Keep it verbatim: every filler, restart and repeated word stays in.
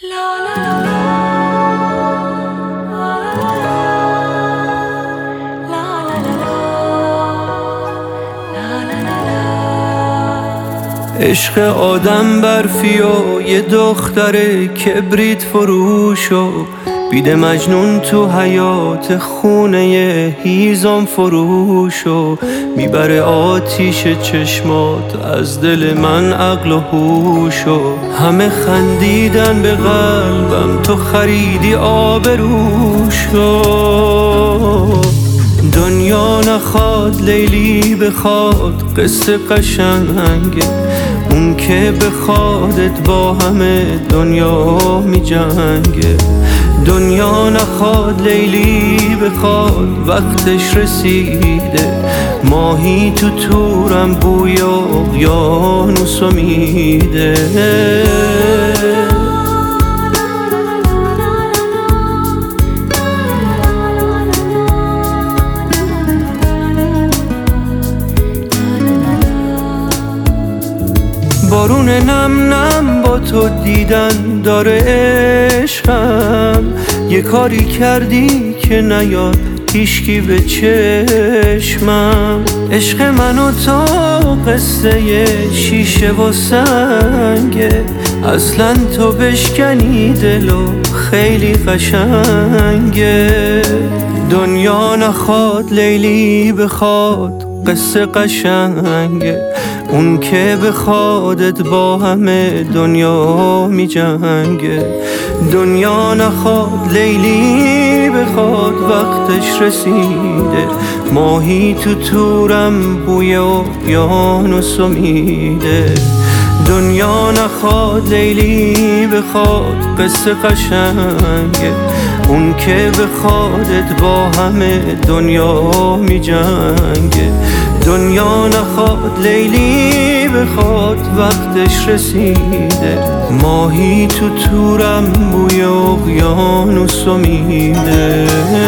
عشق آدم برفی و یه دختر کبریت فروش و بیده مجنون تو حیات خونه هیزم فروش و میبره آتیش چشمات از دل من عقل و هوش و همه خندیدن به قلبم تو خریدی آبروش و دنیا نخواد لیلی بخواد قصه قشنگه، اون که بخوادت با همه دنیا می جنگه. دنیا نخواد لیلی بخواد وقتش رسیده، ماهی تو تورم بوی اقیانوس میده. بارون نم نم با تو دیدن داره عشقم، یه کاری کردی که نیاد هیشکی به چشمم. عشق من و تو قصه شیشه و سنگه، اصلا تو بشکنی دلو خیلی قشنگه. دنیا نخواد لیلی بخواد قصه قشنگه، اون که بخوادت با همه دنیا می جنگه. دنیا نخواد لیلی بخواد وقتش رسیده، ماهی تو تورم بوی اقیانوس میده. دنیا نخواد لیلی بخواد قصه قشنگه، اون که بخوادت با همه دنیا می جنگه. دنیا نخواد لیلی بخواد وقتش رسیده، ماهی تو تورم بوی اقیانوس میده.